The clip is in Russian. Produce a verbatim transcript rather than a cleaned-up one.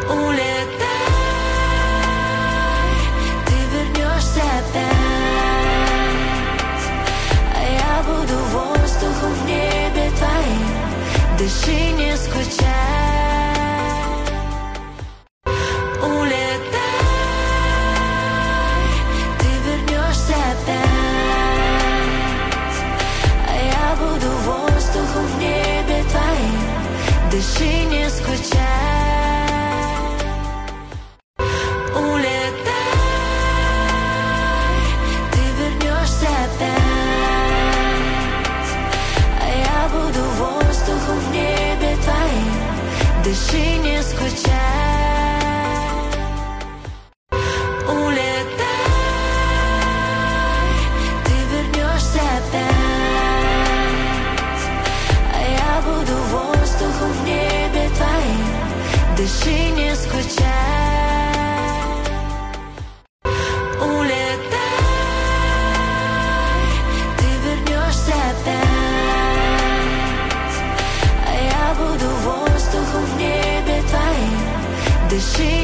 Улетай, ты вернешься опять, а я буду воздухом в небе твоим. Дыши, не скучай. Улетай, ты вернешься опять, а я буду воздухом в небе твоим. Дыши, не скучай. Улетай, ты вернешься опять, а я буду воздухом в небе твоим. Дыши, не скучай. Улетай, ты вернешься опять, а я буду воздухом в небе твоим. Дыши, не скучай. Улетай, ты вернешься опять, а я буду воздухом в небе твоим. Дыши,